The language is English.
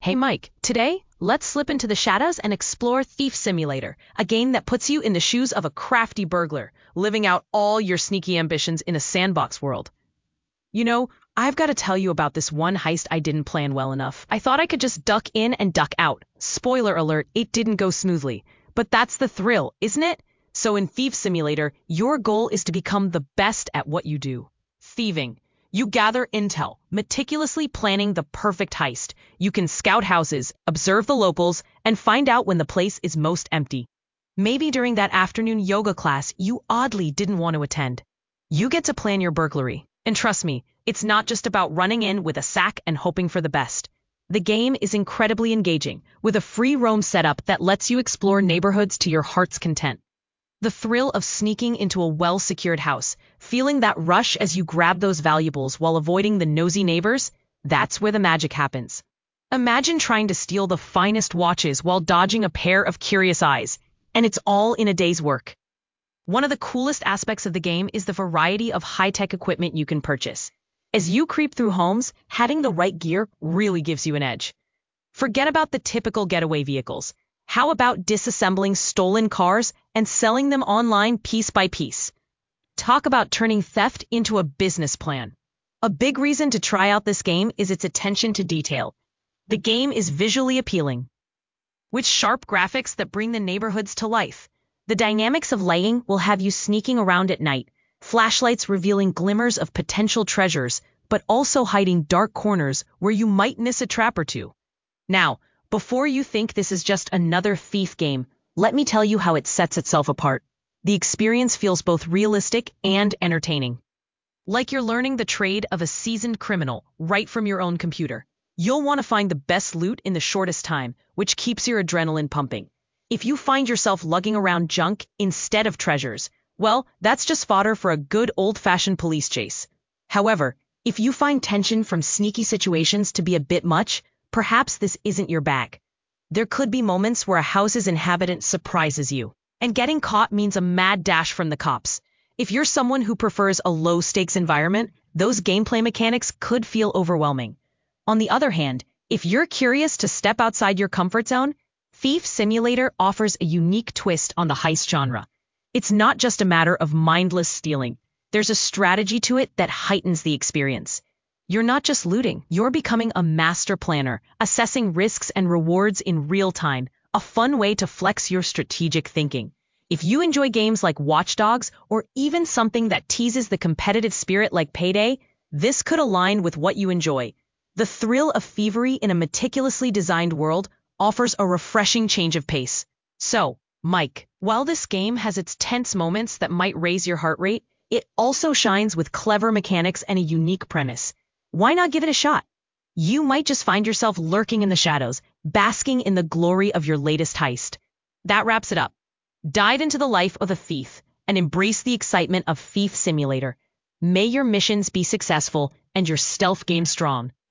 Hey Mike, today, let's slip into the shadows and explore Thief Simulator, a game that puts you in the shoes of a crafty burglar, living out all your sneaky ambitions in a sandbox world. You know, I've got to tell you about this one heist I didn't plan well enough. I thought I could just duck in and duck out. Spoiler alert, it didn't go smoothly. But that's the thrill, isn't it? So in Thief Simulator, your goal is to become the best at what you do. Thieving. You gather intel, meticulously planning the perfect heist. You can scout houses, observe the locals, and find out when the place is most empty. Maybe during that afternoon yoga class you oddly didn't want to attend. You get to plan your burglary. And trust me, it's not just about running in with a sack and hoping for the best. The game is incredibly engaging, with a free roam setup that lets you explore neighborhoods to your heart's content. The thrill of sneaking into a well-secured house, feeling that rush as you grab those valuables while avoiding the nosy neighbors, that's where the magic happens. Imagine trying to steal the finest watches while dodging a pair of curious eyes, and it's all in a day's work. One of the coolest aspects of the game is the variety of high-tech equipment you can purchase. As you creep through homes, having the right gear really gives you an edge. Forget about the typical getaway vehicles. How about disassembling stolen cars and selling them online piece by piece? Talk about turning theft into a business plan. A big reason to try out this game is its attention to detail. The game is visually appealing, with sharp graphics that bring the neighborhoods to life. The dynamics of lighting will have you sneaking around at night, flashlights revealing glimmers of potential treasures, but also hiding dark corners where you might miss a trap or two. Now, before you think this is just another thief game, let me tell you how it sets itself apart. The experience feels both realistic and entertaining. Like you're learning the trade of a seasoned criminal right from your own computer. You'll want to find the best loot in the shortest time, which keeps your adrenaline pumping. If you find yourself lugging around junk instead of treasures, well, that's just fodder for a good old-fashioned police chase. However, if you find tension from sneaky situations to be a bit much, perhaps this isn't your bag. There could be moments where a house's inhabitant surprises you, and getting caught means a mad dash from the cops. If you're someone who prefers a low-stakes environment, those gameplay mechanics could feel overwhelming. On the other hand, if you're curious to step outside your comfort zone, Thief Simulator offers a unique twist on the heist genre. It's not just a matter of mindless stealing. There's a strategy to it that heightens the experience. You're not just looting, you're becoming a master planner, assessing risks and rewards in real time, a fun way to flex your strategic thinking. If you enjoy games like Watch Dogs or even something that teases the competitive spirit like Payday, this could align with what you enjoy. The thrill of thievery in a meticulously designed world offers a refreshing change of pace. So, Mike, while this game has its tense moments that might raise your heart rate, it also shines with clever mechanics and a unique premise. Why not give it a shot? You might just find yourself lurking in the shadows, basking in the glory of your latest heist. That wraps it up. Dive into the life of a thief and embrace the excitement of Thief Simulator. May your missions be successful and your stealth game strong.